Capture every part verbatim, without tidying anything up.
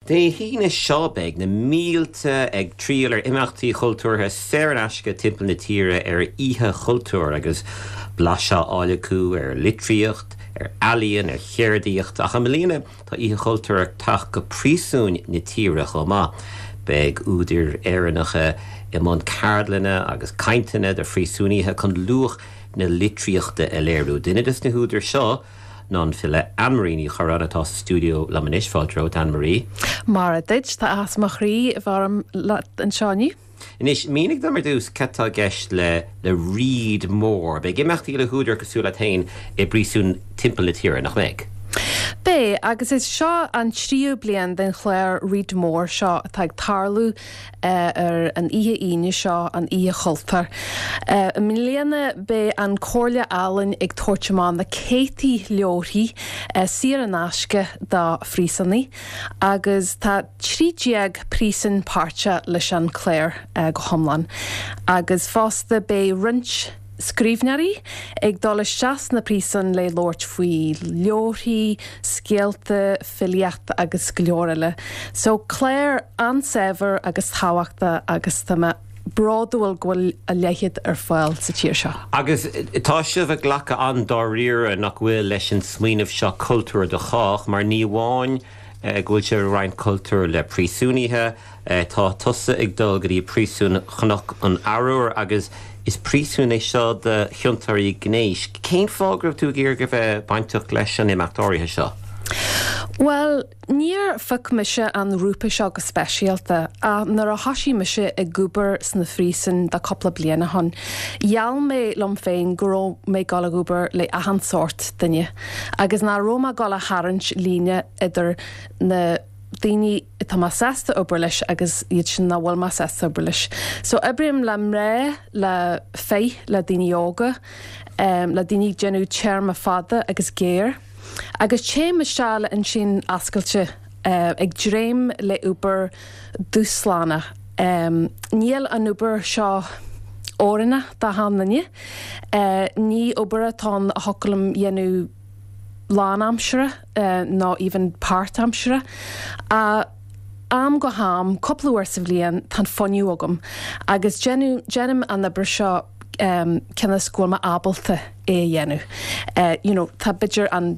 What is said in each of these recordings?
Dé hína seobeg na mílte ag tríal ar imachtaí chultúrtha fear an aisce timpeall na tíre ar ihe chultúr agus blasa álaú ar litríocht, ar alíonn, ar cheirdaíocht ach an mlíana tá ihe chultúr tach go príosún na tíre chomá. Beg úidir éannacha i món cardlanna agus cainteanna de príosúníthe chun luach na litríochta a léirú. Duine is na húidir seo non fille Anne-Marie ní choranatá studio lamanis fáiltró Anne-Marie. Mar a duit tá asmach rí bharm an seániu. Inis mínig dá mar dús catá gceist le le Read More. Be gimachtaí le húidir cosúla tain i brísún timpeall na tíre nach méid. Bé, agus is seo an tríú blian den chléir Read More seo teag tarlú uh, ar an ihe ine seo an ihe chultar. Uh, Miliana bé an cóirle Allen ag tuairteán na Katie Leorí uh, siar an aisce dá Frísannaí, agus tá trídeag prísan páirte leis an chléir uh, go Homlan. Agus fásta bé rint Scríbnearí ag dul seas na prísan le Lord faoi leorí, scéalta, filiacht agus gleoraile. So Claire an sever agus táhachta agus tá brádúil ghfuil a leiad ar fáil sa tíir seo. Agus tá sibh a ghlacha an dá riire nach bhfuil leis an smaoinemh seo cultúr de chách, mar ní bháin uh, ghfuil sé rain cultúr le príosúnithe, uh, tá tusa ag dul gurí príosún chnoch an áúr agus is prísún é seo de chiuntarí gnéis. Cén fágrah tú géir go bheith bainteach leis an imachtarithe seo? Well, níor fuc mise an rúpa seo go speisialta a nar a hasí mise ag gúbar sna frísan da coppla bliana hon. Iall mé lom féin goró mé gala gúbar le ahan sort dunne. Agus na Roma gala harint líne idir na daoine tá má sesta obair leis agus iad sin na bhfuil má sesta obair leis. So ibrim le mré le fé le daoine yoga, um, le daoine genú tearma fada agus géir. Agus sé me seála an sin ascailte uh, ag dréim le uber dúslána. Um, níl an uber seo óranna dá hannaine, uh, ní uber atá hocalam dhéanú lán-amsere, uh, ná even páirt-amsere. A am go ham, coppla uair sa bhliain tan foniu agam. Agus genú, gennym an uber seo um, cena scóilma ábalta é dhéanú. Uh, you know, tá bidger an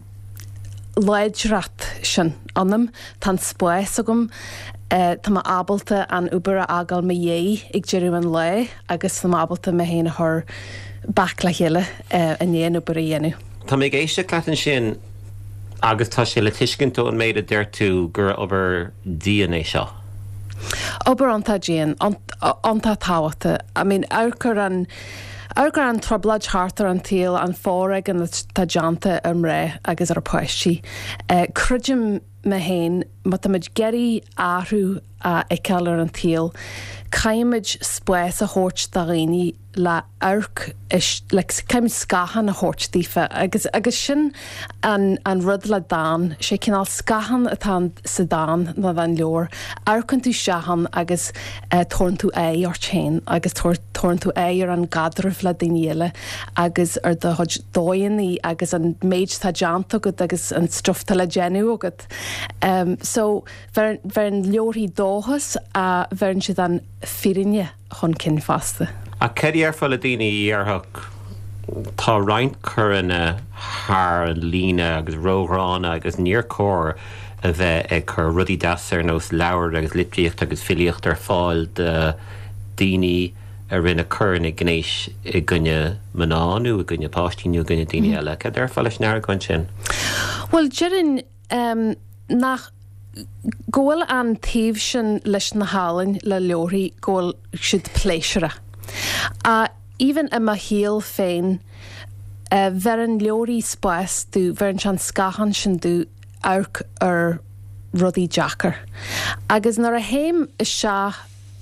leidrat sin anam, tan spáis agam, uh, tá má ábalta an uber a agal me dhé ag deireadh an le, agus tá má ábalta me héana thur bac le chéile uh, a néan uber a dhéanú. Tá mé géiste clatan sin agus tá sé le tuiscintú an méid a deir tú gur obair D N A seo. Obair antá déan, antá táhachta. I mean, áchar an áchar an troblaid hartar an tíal an fóreg an tá deanta an ré agus ar poisí. Uh, Cruidim me héin, má tá muid geirí áhrú a eiceall ar an tíal, caiimiid spáis a hort da réine le arc is le caiim scahan a hort tífa agus agus sin an an rud le dan sé cinál scahan atá sa dan na bhain leor arcan tú seahan agus uh, torn tú é ar chain agus tor, torn tú é ar an gadrah le daine agus ar de hod dóiní agus an méid tá deanta agad agus an strufta le genú agad. Um, so ver an leorí dóhas a bherin siad an firinne chun cin fasta. A cedi ar fáil a daoine dhearthach tá roinnt churanna thar lína agus róghrána agus níor cór a bheith ag chur rudí deasar nó leabhar agus litríocht agus filiocht ar fáil de daoine a rinne churanna gnéis i gcuine manánú, i gcuine páistíú, i gcuine daoine eile. Cad ar fáil is near chun sin? Well, jerin um, nach ggóil an taobh sin leis na hálainn le leorí ggóil siad pléisiire. A even i ma híal féin uh, ver an leorí spáis dú ver an sean scahan sin dú arc ar rudí jackar. Agus nar a héim is se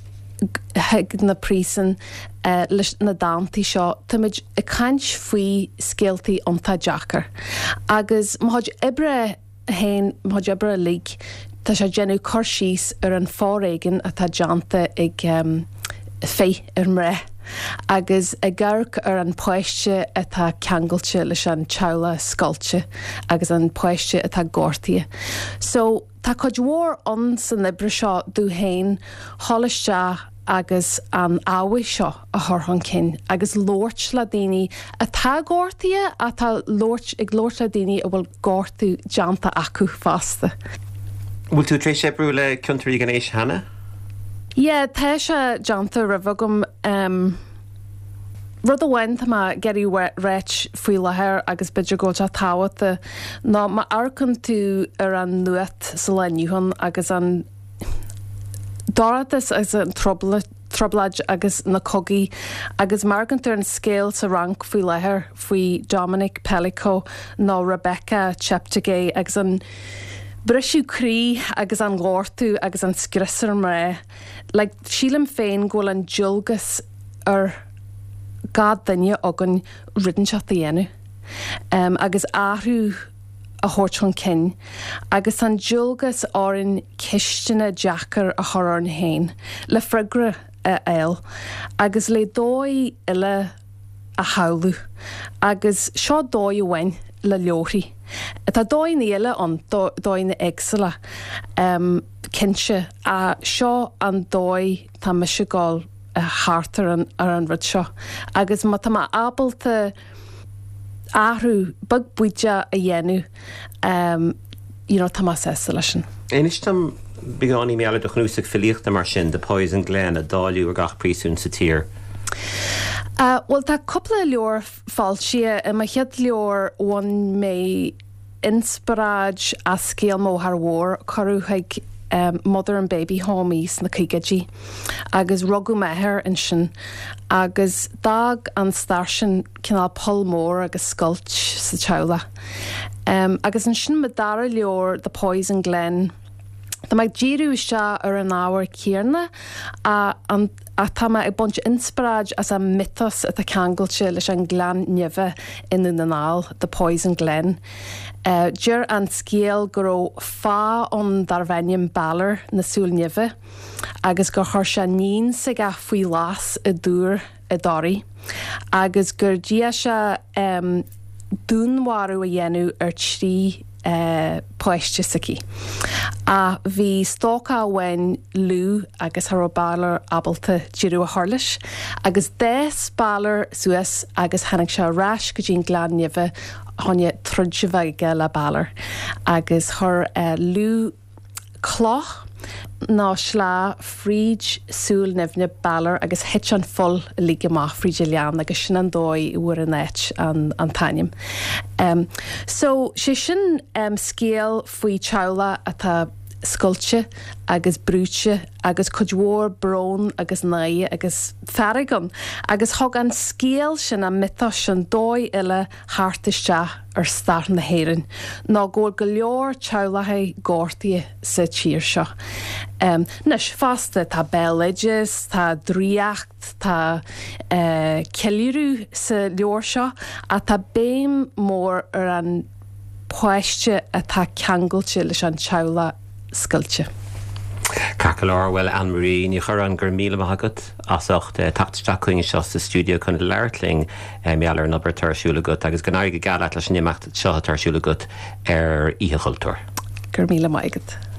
heag na prísan uh, leis na dántí seo táid i caint faoi scéaltaí ionta jackar. Agus máid ibre héin máid ibre lig tá sé genú corsís ar an fáréigen a tá deanta ag um, fé ar mré. Agus a gharc ar an poiste atá ceangailte leis an teagla scoilte agus an poiste atá gortaí. So tá codhór an san libre seo dú hain hálaiste agus an áha seo a thorthan cin, agus lóirt le daoine a tá gártaí a tá lóirt ag lóirt le daoine a bhfuil gártú deanta acu fásta. Bhfuil tú trééis sé brú le country gan éis hena? Ié, tá sé deanta ribhagam um, rud amhain tá geirí réit faoi lethir agus beidir go te táhata ná má arcan tú ar an nuat sa leniuhan agus an dáratas as an troblaid agus na cogaí agus margantar an scéal sa rank faoi lethir faoi Dominic Pellico ná Rebecca Cheptegei agus an brisú crí agus an gártú agus an scrisar an ré. Like, sílam féin ghfuil an dulgus ar gad daine agan ridden seach dhéanú. Um, agus áhrú a thuirt cin, agus an dulgus árin cisteanna deachar a thor an hain, le freigra a eil, agus le dói ile a haulú, agus seo dói bhain le leorí. Tá dói níile an dói na éagsala um, cinse a seo an dói tá me se gáil a hátar an, ar an rud seo. Agus má tá ábalta áhrú bug buide a dhéanú um, you know, tá sé lei sin. Éis tam beáí méala do chnúsach filiíochta mar sin de Poison Glen a dáliú ar gach prísún sa tír. Uh, well, tá coppla leor fáilte a ma chead leor bhain mé inspiráid a scéal mó thar mhór choú chuig um, mother and baby homies na cígadí agus rugu methir in sin agus dag an starsin cinál polmór agus sculpt sa teula. Um, agus an sin medara leor the Poison Glen. Tá meid díú se ar an áhar céarna a, an, a tá ag bunt inspiráid as a mythos a cangailte leis an glan nimhe inú na nál, the Poison Glen. Uh, Dúir an scéal go raibh fá an darhainnim baller na súil nimhe agus gur chuir se níon sa ga faoi lás i dúr i dorí agus gur dí se um, dúnharú a dhéanú ar trí Uh, poiste sací. A bhí stócha bhain lú agus thar baller abalta díú a thorlis, agus dés baller suas agus hanig se ráis go dtín glan nimhe tháine trúide bhaige le baller. Agus thur uh, lú cloch ná slá fríd súil nimhne baller agus hit an full líge má fríide lean agus sin an dói uair an éit an, an tainnim. Um, so sé sin um, scéal faoi teula atá sculpte agus brúte agus codhór brón agus naie agus ferrigan agus thug an scéal sin a mythos sin dói ile háartaiste ar star na héireann ná ggóil go leor teolathe gártaí sa tír seo. Um, Nes fásta tá béileidges, tá dríocht, tá uh, ceiliúrú sa leor seo a tá béim mór ar an poiste atá ceangailte leis an teola sculpte. Cacalar well Anne-Marie ní chur an gur míle maigad asocht tapteach chuing seo sa stúdio chun leirtling meallar an obair tarsúla gut agus gan aige galad leis nimachta seo tarsúla gut ar ihe chultúr. Gur míle maigad.